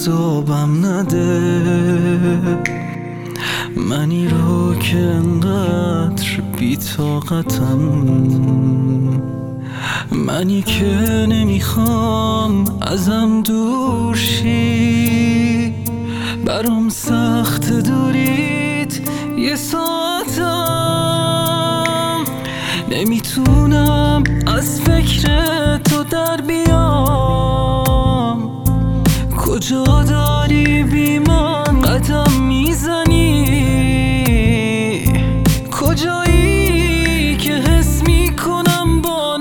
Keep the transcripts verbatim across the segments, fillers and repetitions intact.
عذابم نده، منی رو که انقدر بی‌طاقتم، منی که نمیخوام ازم دور شی، برام سخت دوریت یه ساعتم، نمیتونم از فکر تو در بیام، کجا داری بی من قدم میزنی، کجایی که حس میکنم با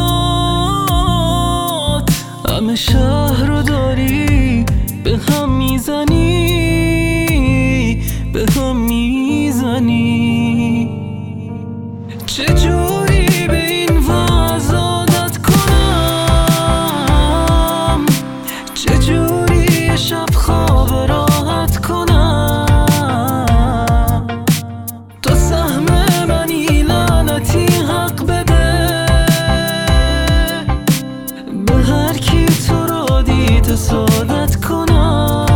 نگات همه شهر رو داری به هم میزنی، به هم میزنی. چجوری به این وضع عادت کنم، چجوری شب خواب راحت کنم، تو سهم منی لعنتی حق بده، به هر کی تو را دید سعادت کنم.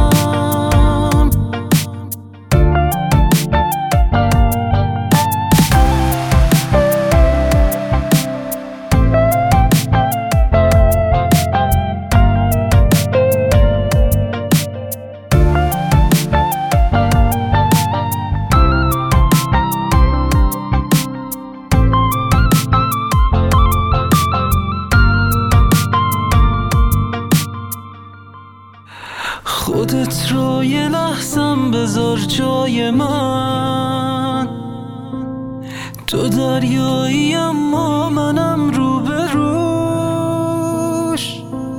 خودت رو یه لحظم بذار جای من، تو دریایی اما منم رو به روش،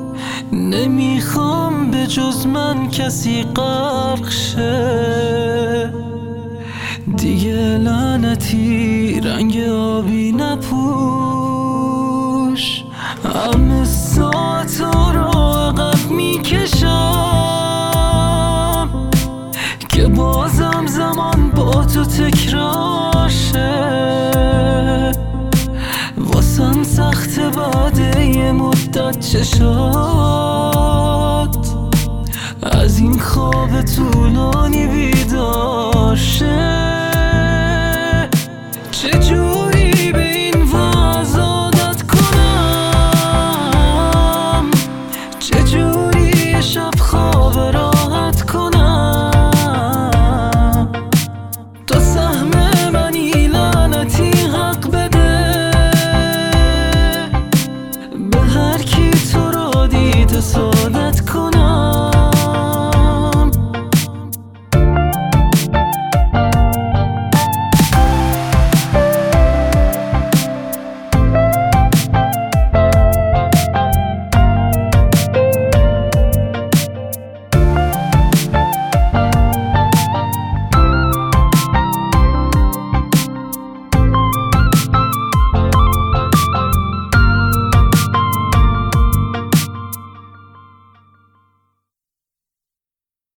نمیخوام به جز من کسی غرق شه، دیگه لعنتی رنگ آبی نپوش، همه ساعت رو عقب میکشم که بازم زمان با تو تکرار شه، واسم سخت بعد یه مدت چشات از این خواب طولانی بیدار